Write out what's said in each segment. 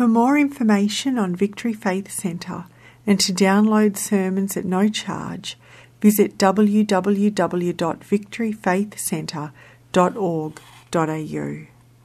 For more information on Victory Faith Centre and to download sermons at no charge, visit www.victoryfaithcentre.org.au.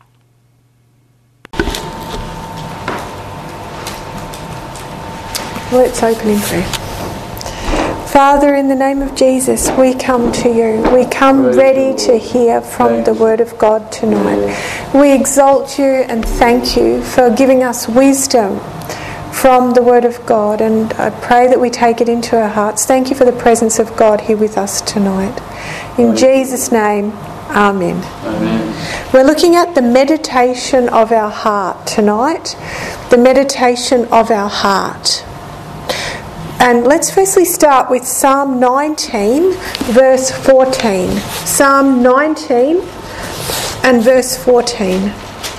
Let's open in prayer. Father, in the name of Jesus, we come to you. We come ready to hear from the Word of God tonight. We exalt you and thank you for giving us wisdom from the Word of God, and I pray that we take it into our hearts. Thank you for the presence of God here with us tonight. In Jesus' name, Amen. Amen. We're looking at the meditation of our heart tonight. The meditation of our heart. And let's firstly start with Psalm 19, verse 14. Psalm 19 and verse 14.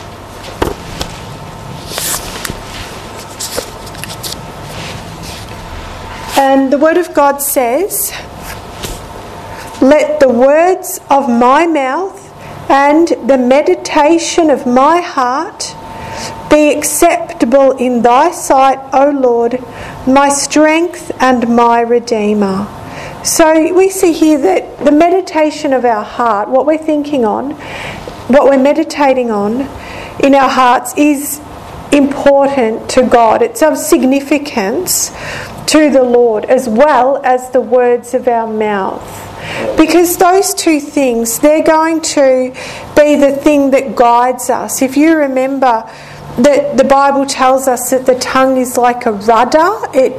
And the Word of God says, "Let the words of my mouth and the meditation of my heart be acceptable in thy sight, O Lord, my strength and my Redeemer." So we see here that the meditation of our heart, what we're thinking on, what we're meditating on in our hearts is important to God. It's of significance to the Lord, as well as the words of our mouth. Because those two things, they're going to be the thing that guides us. If you remember that the Bible tells us that the tongue is like a rudder, it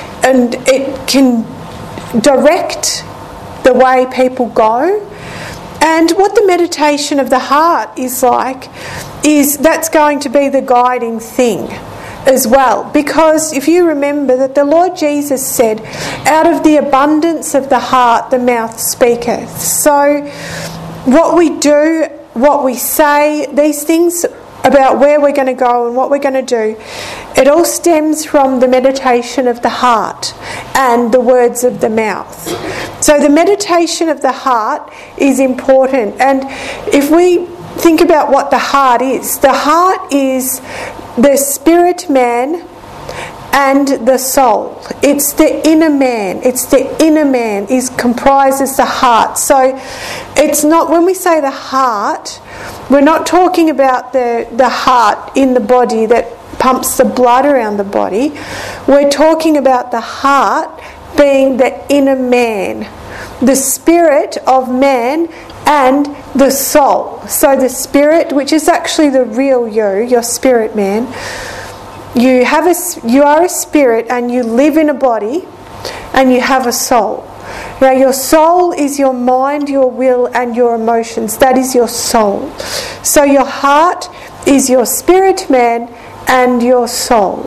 can direct the way people go. And what the meditation of the heart is like, is that's going to be the guiding thing as well. Because if you remember that the Lord Jesus said, out of the abundance of the heart the mouth speaketh. So what we do, what we say, these things about where we're going to go and what we're going to do, it all stems from the meditation of the heart and the words of the mouth. So the meditation of the heart is important. And if we think about what the heart is the spirit man and the soul. It's the inner man. It's the inner man comprises the heart. So it's not, when we say the heart, we're not talking about the heart in the body that pumps the blood around the body. We're talking about the heart being the inner man, the spirit of man and the soul. So the spirit, which is actually the real you, your spirit man, you are a spirit and you live in a body and you have a soul. Now your soul is your mind, your will and your emotions. That is your soul. So your heart is your spirit man and your soul.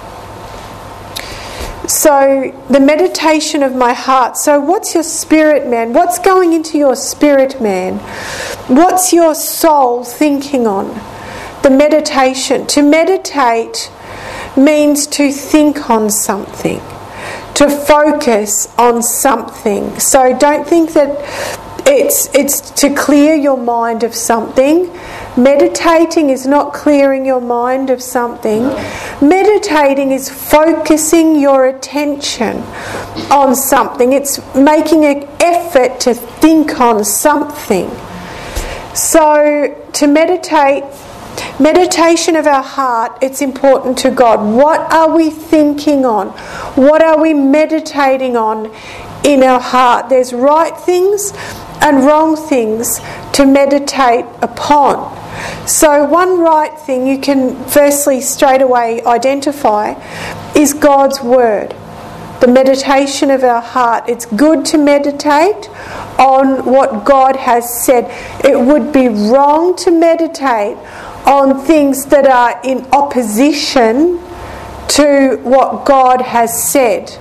So the meditation of my heart. So what's your spirit man? What's going into your spirit man? What's your soul thinking on? The meditation. To meditate means to think on something, to focus on something. So don't think that it's to clear your mind of something. Meditating is not clearing your mind of something. Meditating is focusing your attention on something. It's making an effort to think on something. So to meditation of our heart, it's important to God. What are we thinking on? What are we meditating on in our heart? There's right things and wrong things to meditate upon. So one right thing you can firstly straight away identify is God's Word. The meditation of our heart. It's good to meditate on what God has said. It would be wrong to meditate on things that are in opposition to what God has said.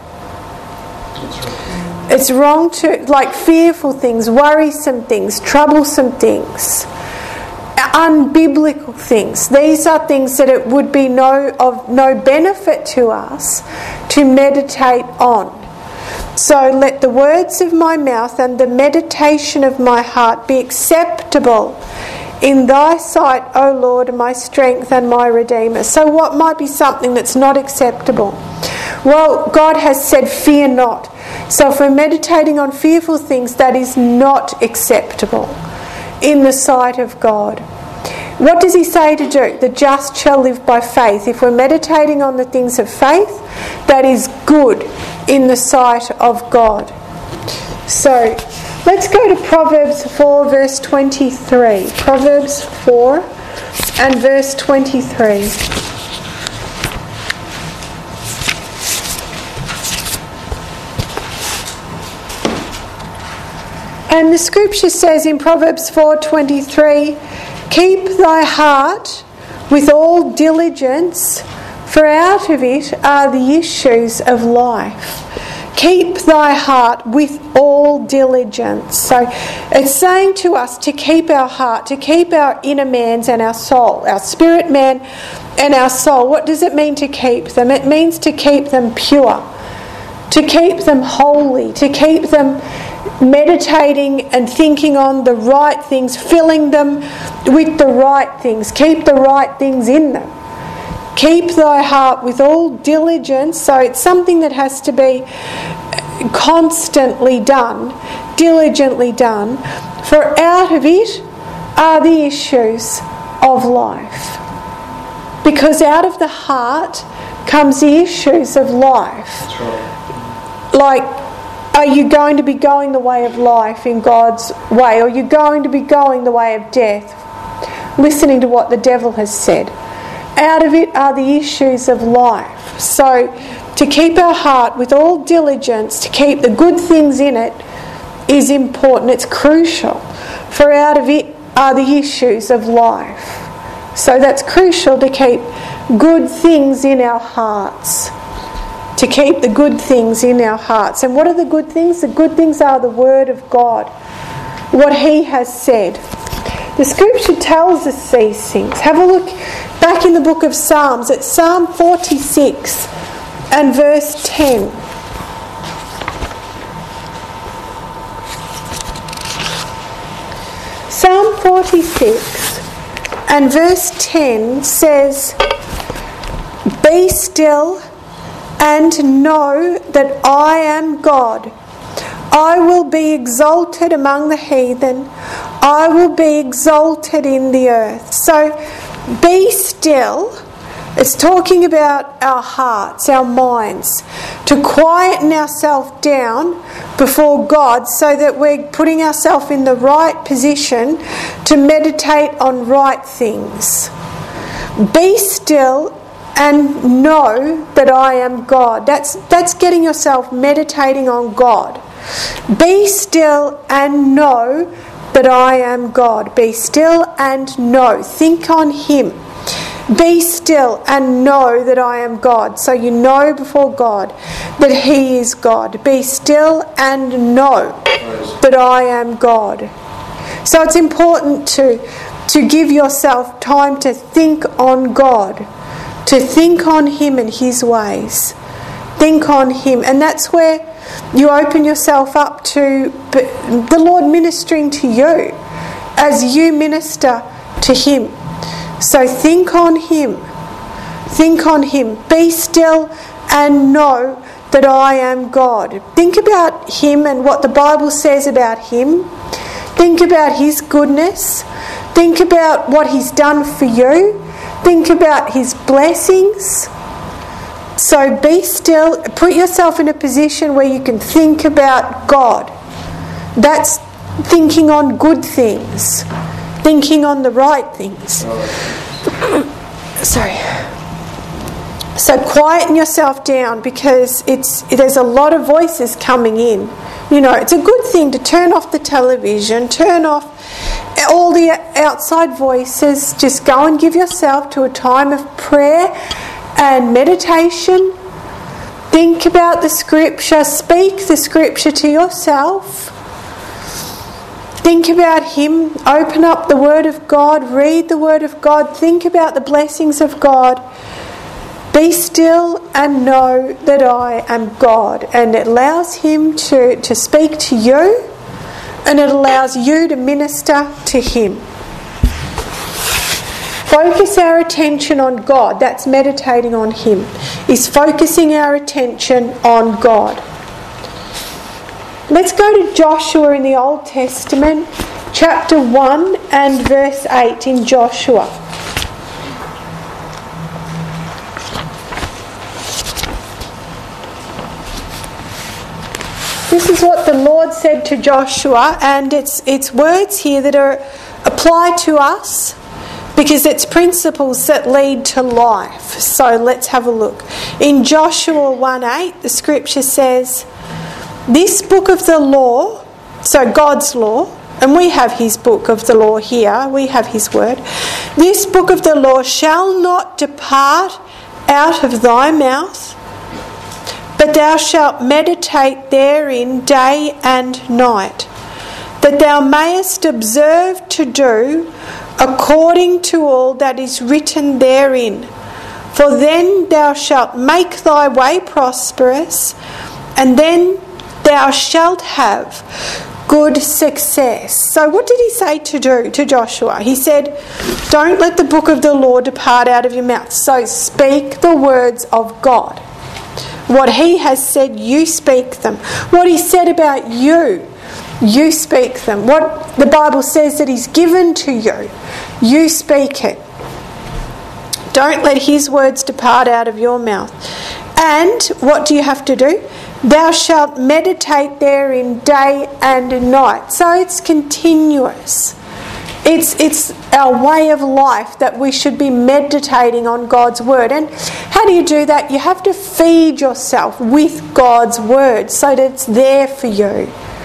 It's wrong to, like fearful things, worrisome things, troublesome things, unbiblical things. These are things that it would be of no benefit to us to meditate on. So let the words of my mouth and the meditation of my heart be acceptable in thy sight, O Lord, my strength and my Redeemer. So what might be something that's not acceptable? Well, God has said, fear not. So if we're meditating on fearful things, that is not acceptable in the sight of God. What does he say to do? The just shall live by faith. If we're meditating on the things of faith, that is good in the sight of God. So let's go to Proverbs 4 verse 23. Proverbs 4 and verse 23. And the scripture says in Proverbs 4:23, keep thy heart with all diligence, for out of it are the issues of life. Keep thy heart with all diligence. So it's saying to us to keep our heart, to keep our inner man's and our soul, our spirit man and our soul. What does it mean to keep them? It means to keep them pure, to keep them holy, to keep them meditating and thinking on the right things, filling them with the right things. Keep the right things in them. Keep thy heart with all diligence. So it's something that has to be constantly done, diligently done, for out of it are the issues of life. Because out of the heart comes the issues of life. That's right. Like, are you going to be going the way of life in God's way? Or are you going to be going the way of death, listening to what the devil has said? Out of it are the issues of life. So to keep our heart with all diligence, to keep the good things in it, is important. It's crucial. For out of it are the issues of life. So that's crucial, to keep good things in our hearts. To keep the good things in our hearts. And what are the good things? The good things are the Word of God, what He has said. The Scripture tells us these things. Have a look back in the book of Psalms. It's Psalm 46 and verse 10. Psalm 46 and verse 10 says, be still and know that I am God. I will be exalted among the heathen. I will be exalted in the earth. So be still. It's talking about our hearts, our minds, to quieten ourselves down before God so that we're putting ourselves in the right position to meditate on right things. Be still and know that I am God. That's getting yourself meditating on God. Be still and know that I am God. Be still and know. Think on Him. Be still and know that I am God. So you know before God that He is God. Be still and know that I am God. So it's important to give yourself time to think on God, to think on Him and His ways. Think on Him. And that's where you open yourself up to the Lord ministering to you as you minister to Him. So think on Him. Think on Him. Be still and know that I am God. Think about Him and what the Bible says about Him. Think about His goodness. Think about what He's done for you. Think about His blessings. So be still. Put yourself in a position where you can think about God. That's thinking on good things. Thinking on the right things. Sorry. So quieten yourself down, because there's a lot of voices coming in. You know, it's a good thing to turn off the television, turn off all the outside voices. Just go and give yourself to a time of prayer and meditation. Think about the Scripture. Speak the Scripture to yourself. Think about Him. Open up the Word of God. Read the Word of God. Think about the blessings of God. Be still and know that I am God. And it allows Him to speak to you, and it allows you to minister to Him. focus our attention on God. That's meditating on Him. Is focusing our attention on God. Let's go to Joshua in the Old Testament, chapter 1 and verse 8 in Joshua. This is what the Lord said to Joshua, and it's words here that are applied to us because it's principles that lead to life. So let's have a look. In Joshua 1:8, the scripture says, "This book of the law," so God's law, and we have His book of the law here, we have His word, "This book of the law shall not depart out of thy mouth, but thou shalt meditate therein day and night, that thou mayest observe to do according to all that is written therein. For then thou shalt make thy way prosperous, and then thou shalt have good success." So what did He say to do to Joshua? He said, don't let the book of the law depart out of your mouth. So speak the words of God. What He has said, you speak them. What He said about you, you speak them. What the Bible says that He's given to you, you speak it. Don't let His words depart out of your mouth. And what do you have to do? Thou shalt meditate therein day and night. So it's continuous. It's our way of life that we should be meditating on God's word. And how do you do that? You have to feed yourself with God's word so that it's there for you.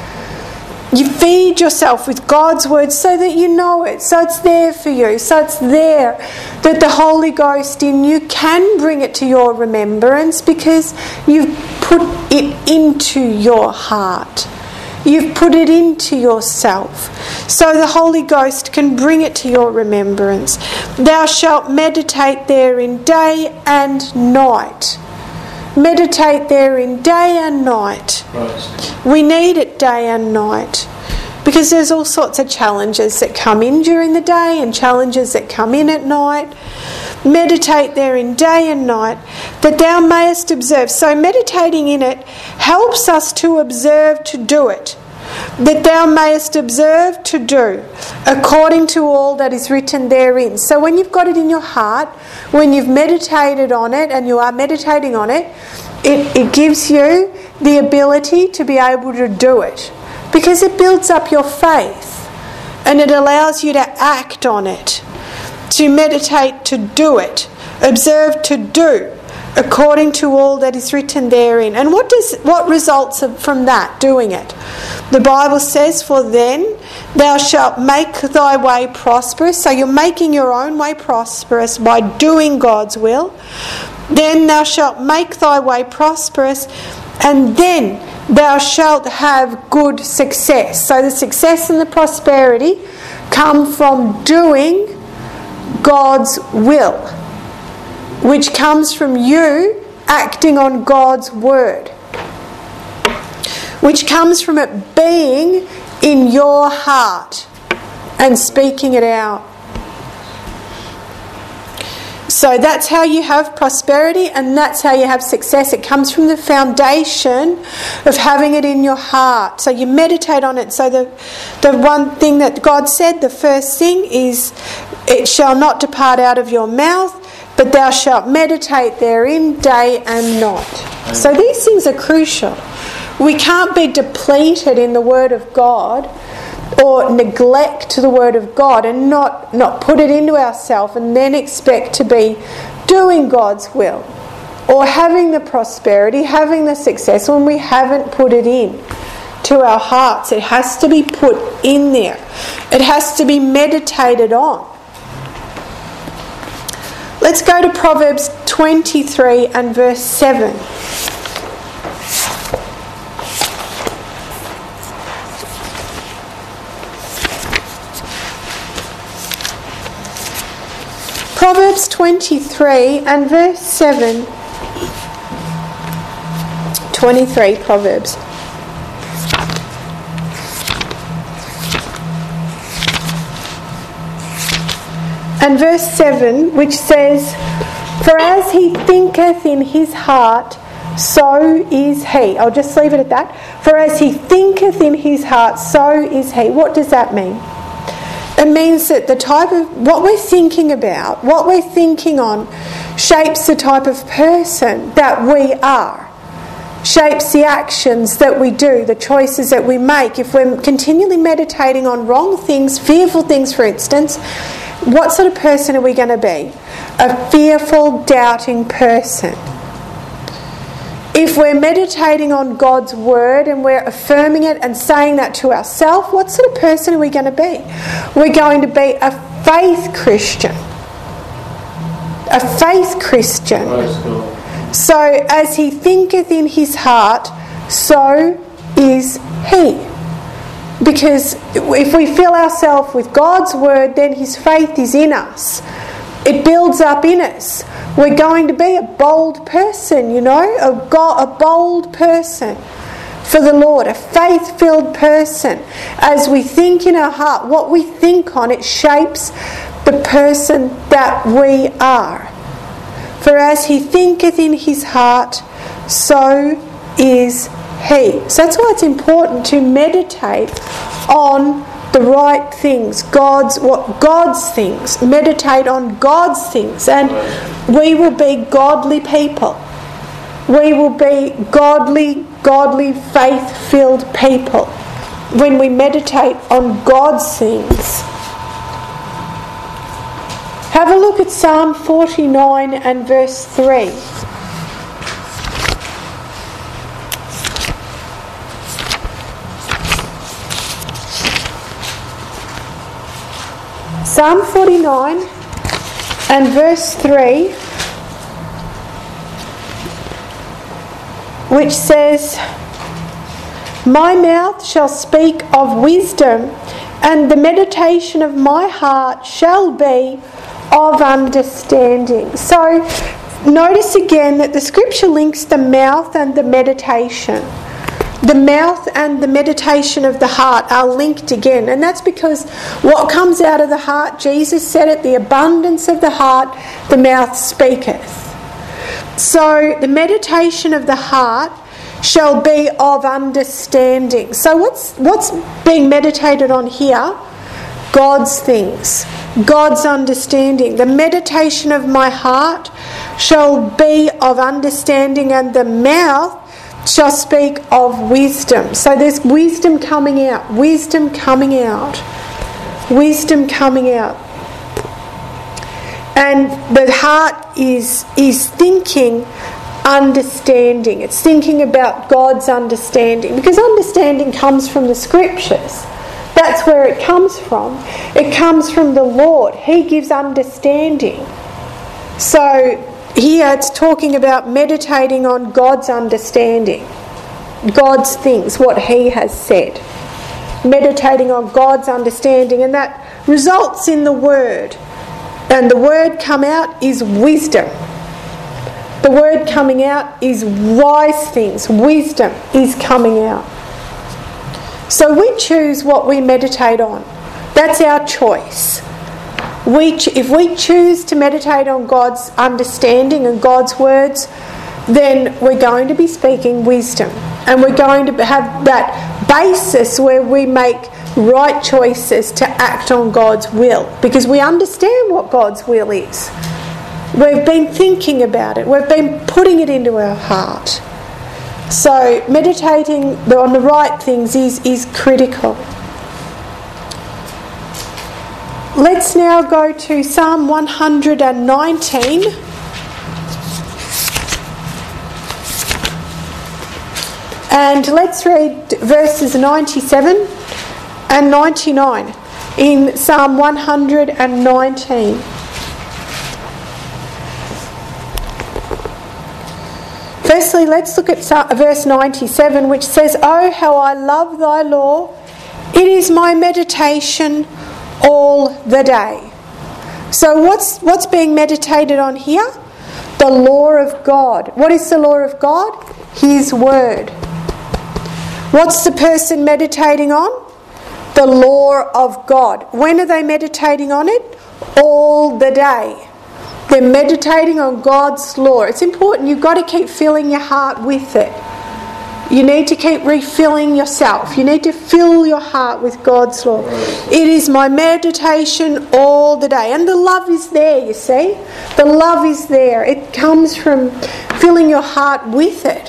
You feed yourself with God's word so that you know it, so it's there for you, so it's there that the Holy Ghost in you can bring it to your remembrance because you've put it into your heart. You've put it into yourself. So the Holy Ghost can bring it to your remembrance. Thou shalt meditate therein day and night. Meditate therein day and night. Right. We need it day and night because there's all sorts of challenges that come in during the day and challenges that come in at night. Meditate therein day and night, that thou mayest observe. So meditating in it helps us to observe to do it. That thou mayest observe to do according to all that is written therein. So when you've got it in your heart, when you've meditated on it and you are meditating on it, it gives you the ability to be able to do it. Because it builds up your faith and it allows you to act on it. To meditate, to do it. Observe, to do according to all that is written therein. And what results from that, doing it? The Bible says, for then thou shalt make thy way prosperous. So you're making your own way prosperous by doing God's will. Then thou shalt make thy way prosperous, and then thou shalt have good success. So the success and the prosperity come from doing God's will, which comes from you acting on God's word, which comes from it being in your heart and speaking it out. So that's how you have prosperity and that's how you have success. It comes from the foundation of having it in your heart. So you meditate on it. So the one thing that God said, the first thing is, it shall not depart out of your mouth, but thou shalt meditate therein day and night. So these things are crucial. We can't be depleted in the Word of God or neglect the Word of God and not put it into ourselves and then expect to be doing God's will or having the prosperity, having the success when we haven't put it in to our hearts. It has to be put in there. It has to be meditated on. Let's go to Proverbs 23 and verse 7. Proverbs 23 and verse 7. 23 Proverbs. and verse 7, which says, "For as he thinketh in his heart, so is he." I'll just leave it at that. For as he thinketh in his heart, so is he. What does that mean? It means that the type of what we're thinking about, what we're thinking on, shapes the type of person that we are, shapes the actions that we do, the choices that we make. If we're continually meditating on wrong things, fearful things, for instance, what sort of person are we going to be? A fearful, doubting person. If we're meditating on God's word and we're affirming it and saying that to ourselves, what sort of person are we going to be? We're going to be a faith Christian. A faith Christian. So as he thinketh in his heart, so is he. Because if we fill ourselves with God's word, then his faith is in us. It builds up in us. We're going to be a bold person, you know, a bold person for the Lord, a faith-filled person. As we think in our heart, what we think on, it shapes the person that we are. For as he thinketh in his heart, so is he. So that's why it's important to meditate on the right things, God's things. Meditate on God's things, and we will be godly people. We will be godly, faith-filled people when we meditate on God's things. Have a look at Psalm 49 and verse 3. Psalm 49 and verse 3, which says, "My mouth shall speak of wisdom, and the meditation of my heart shall be of understanding." So notice again that the scripture links the mouth and the meditation. The mouth and the meditation of the heart are linked again, and that's because what comes out of the heart, Jesus said it, the abundance of the heart, the mouth speaketh. So the meditation of the heart shall be of understanding. So what's being meditated on here? God's things, God's understanding. The meditation of my heart shall be of understanding, and the mouth shall speak of wisdom. So there's wisdom coming out, wisdom coming out, wisdom coming out. And the heart is thinking understanding. It's thinking about God's understanding, because understanding comes from the scriptures. That's where it comes from. It comes from the Lord. He gives understanding. So here it's talking about meditating on God's understanding, God's things, what he has said. Meditating on God's understanding, and that results in the word. And the word come out is wisdom. The word coming out is wise things. Wisdom is coming out. So we choose what we meditate on. That's our choice. If we choose to meditate on God's understanding and God's words, then we're going to be speaking wisdom. And we're going to have that basis where we make right choices to act on God's will, because we understand what God's will is. We've been thinking about it. We've been putting it into our heart. So meditating on the right things is critical. Let's now go to Psalm 119. And let's read verses 97 and 99 in Psalm 119. Firstly, let's look at verse 97, which says, "Oh, how I love thy law. It is my meditation all the day." So what's being meditated on here? The law of God. What is the law of God? His word. What's the person meditating on? The law of God. When are they meditating on it? all the day. They're meditating on God's law. It's important. You've got to keep filling your heart with it. You need to keep refilling yourself. You need to fill your heart with God's law. It is my meditation all the day. And the love is there, you see. The love is there. It comes from filling your heart with it.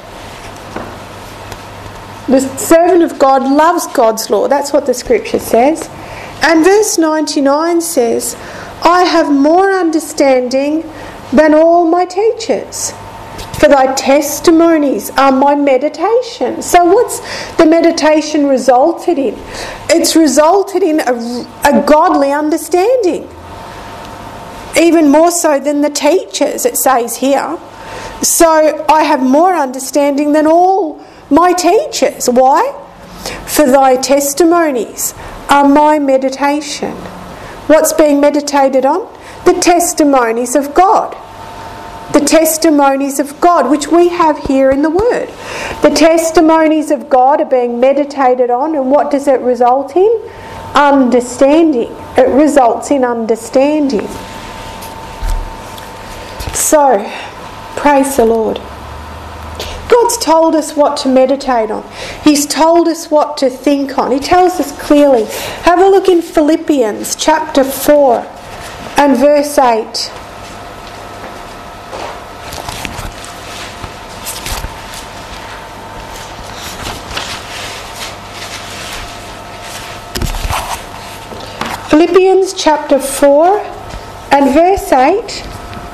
The servant of God loves God's law. That's what the scripture says. And verse 99 says, I have more understanding than all my teachers, for thy testimonies are my meditation. So what's the meditation resulted in? It's resulted in a godly understanding. Even more so than the teachers, it says here. So I have more understanding than all my teachers. Why? For thy testimonies are my meditation. What's being meditated on? The testimonies of God. The testimonies of God, which we have here in the Word. The testimonies of God are being meditated on, and what does it result in? Understanding. It results in understanding. So, praise the Lord. God's told us what to meditate on. He's told us what to think on. He tells us clearly. Have a look in Philippians chapter 4 and verse 8. Philippians chapter 4 and verse 8.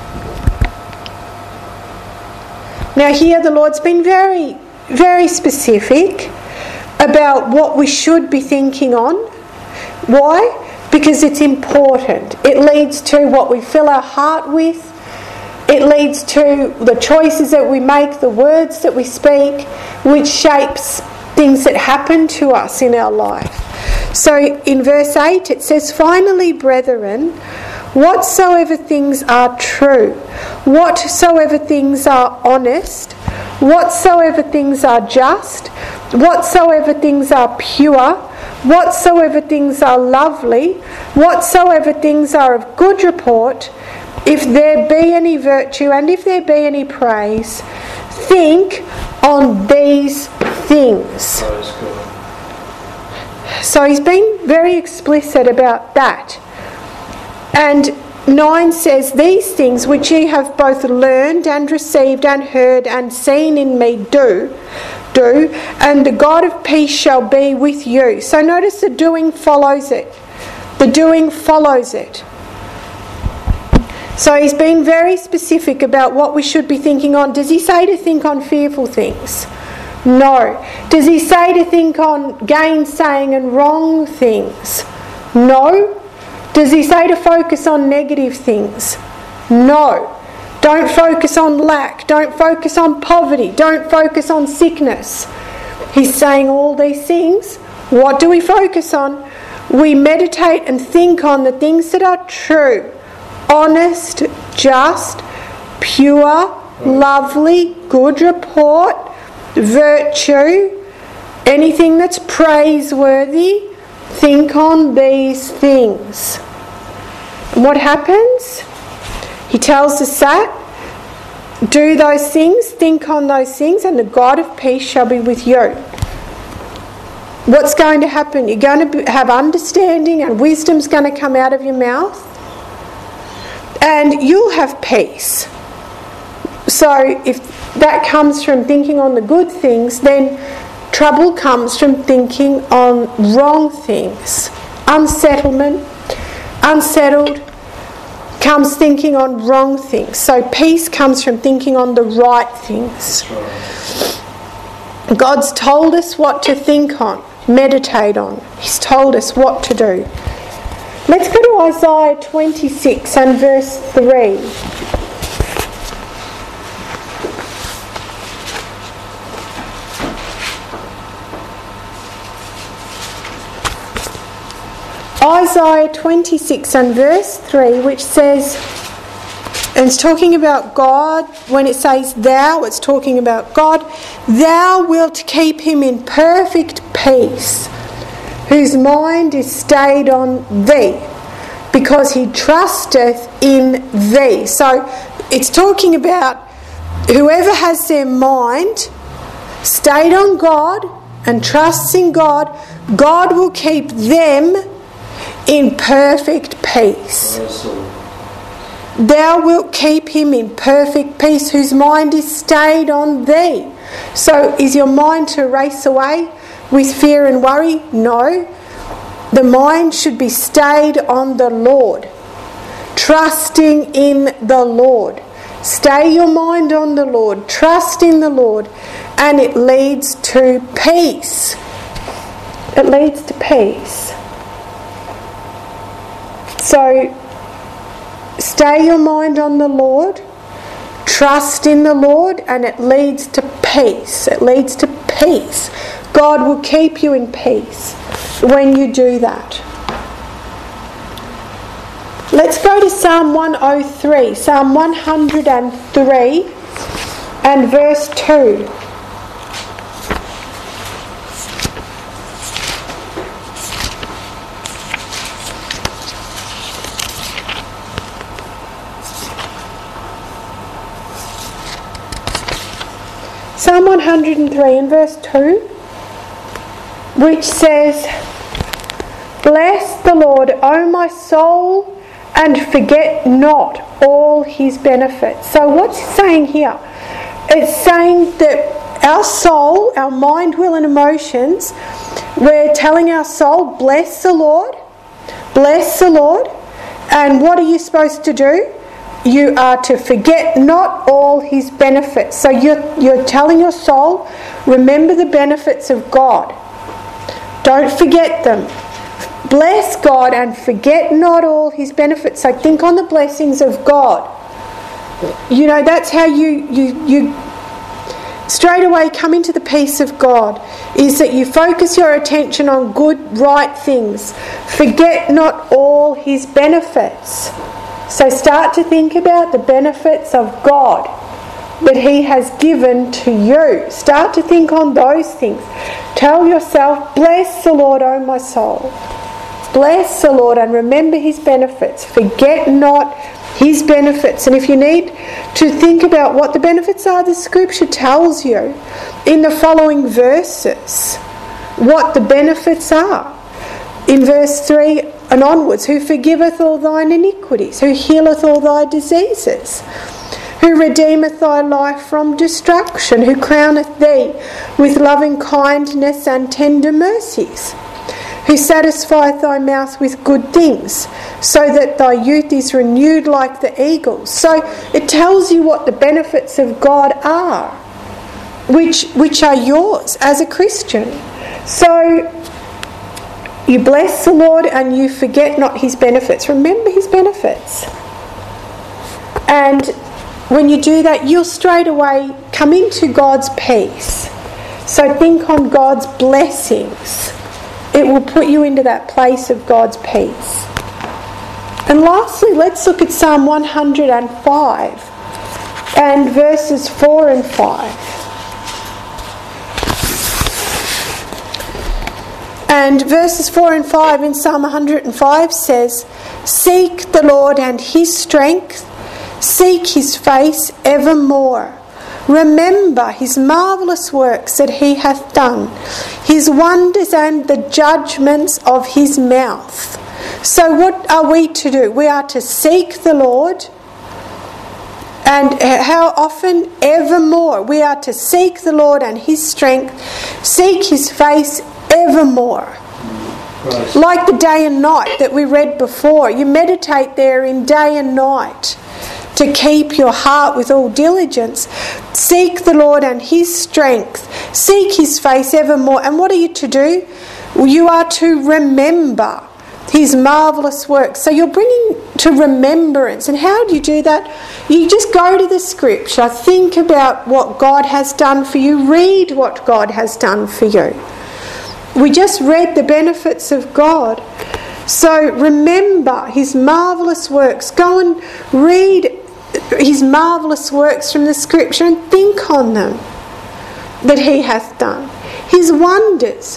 Now here the Lord's been very, very specific about what we should be thinking on. Why? Because it's important. It leads to what we fill our heart with. It leads to the choices that we make, the words that we speak, which shapes things that happen to us in our life. So in verse 8 it says, finally, brethren, whatsoever things are true, whatsoever things are honest, whatsoever things are just, whatsoever things are pure, whatsoever things are lovely, whatsoever things are of good report, if there be any virtue and if there be any praise, think on these things. So he's been very explicit about that. And 9 says, these things which ye have both learned and received and heard and seen in me do, and the God of peace shall be with you. So notice the doing follows it. The doing follows it. So he's been very specific about what we should be thinking on. Does he say to think on fearful things? No. Does he say to think on gainsaying and wrong things? No. Does he say to focus on negative things? No. Don't focus on lack. Don't focus on poverty. Don't focus on sickness. He's saying all these things. What do we focus on? We meditate and think on the things that are true, honest, just, pure, lovely, good report, virtue, anything that's praiseworthy. Think on these things. And what happens? He tells us that. Do those things, think on those things, and the God of peace shall be with you. What's going to happen? You're going to have understanding, and wisdom's going to come out of your mouth. And you'll have peace. So if that comes from thinking on the good things, then trouble comes from thinking on wrong things. Unsettled comes thinking on wrong things. So peace comes from thinking on the right things. God's told us what to think on, meditate on. He's told us what to do. Let's go to Isaiah 26 and verse 3. Isaiah 26 and verse 3, which says, and it's talking about God. When it says thou, it's talking about God. Thou wilt keep him in perfect peace, whose mind is stayed on thee, because he trusteth in thee. So it's talking about whoever has their mind stayed on God and trusts in God, God will keep them in perfect peace. Thou wilt keep him in perfect peace whose mind is stayed on thee. So is your mind to race away with fear and worry? No. The mind should be stayed on the Lord, trusting in the Lord. Stay your mind on the Lord, trust in the Lord, and it leads to peace. It leads to peace. So, stay your mind on the Lord, trust in the Lord, and it leads to peace. It leads to peace. God will keep you in peace when you do that. Let's go to Psalm 103, Psalm 103 and verse 2. Psalm 103 and verse 2, which says, Bless the Lord, O my soul, and forget not all his benefits. So what's it saying here? It's saying that our soul, our mind, will and emotions, we're telling our soul, bless the Lord, bless the Lord. And what are you supposed to do? You are to forget not all his benefits. So you're telling your soul, remember the benefits of God. Don't forget them. Bless God and forget not all his benefits. So think on the blessings of God. You know, that's how you straight away come into the peace of God, is that you focus your attention on good, right things. Forget not all his benefits. So start to think about the benefits of God that he has given to you. Start to think on those things. Tell yourself, bless the Lord, O my soul. Bless the Lord and remember his benefits. Forget not his benefits. And if you need to think about what the benefits are, the scripture tells you in the following verses what the benefits are. In verse 3 and onwards, who forgiveth all thine iniquities, who healeth all thy diseases, who redeemeth thy life from destruction, who crowneth thee with loving kindness and tender mercies, who satisfieth thy mouth with good things, so that thy youth is renewed like the eagles. So it tells you what the benefits of God are, which are yours as a Christian. So you bless the Lord and you forget not his benefits. Remember his benefits. And when you do that, you'll straight away come into God's peace. So think on God's blessings. It will put you into that place of God's peace. And lastly, let's look at Psalm 105 and verses 4 and 5. And verses 4 and 5 in Psalm 105 says, Seek the Lord and his strength, seek his face evermore. Remember his marvellous works that he hath done, his wonders and the judgments of his mouth. So what are we to do? We are to seek the Lord. And how often? Evermore. We are to seek the Lord and his strength, seek his face evermore. Right. Like the day and night that we read before. You meditate there in day and night to keep your heart with all diligence. Seek the Lord and his strength. Seek his face evermore. And what are you to do? You are to remember his marvellous works. So you're bringing to remembrance. And how do you do that? You just go to the scripture, think about what God has done for you, read what God has done for you. We just read the benefits of God. So remember his marvellous works. Go and read his marvellous works from the scripture and think on them that he hath done. His wonders.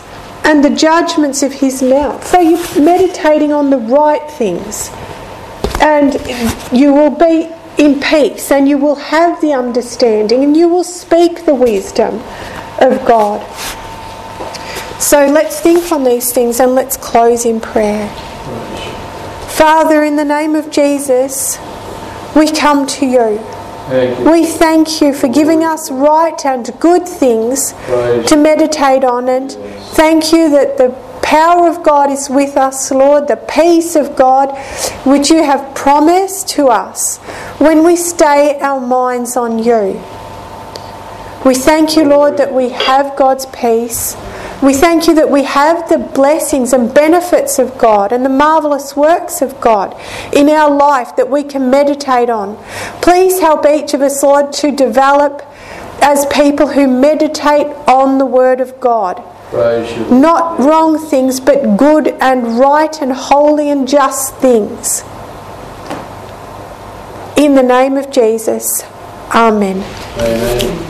and the judgments of his mouth. So you're meditating on the right things, and you will be in peace, and you will have the understanding, and you will speak the wisdom of God. So let's think on these things, and let's close in prayer. Father, in the name of Jesus, we come to you. We thank you for giving us right and good things to meditate on, and thank you that the power of God is with us, Lord, the peace of God which you have promised to us when we stay our minds on you. We thank you, Lord, that we have God's peace. We thank you that we have the blessings and benefits of God and the marvellous works of God in our life that we can meditate on. Please help each of us, Lord, to develop as people who meditate on the Word of God. Not wrong things, but good and right and holy and just things. In the name of Jesus, Amen. Amen.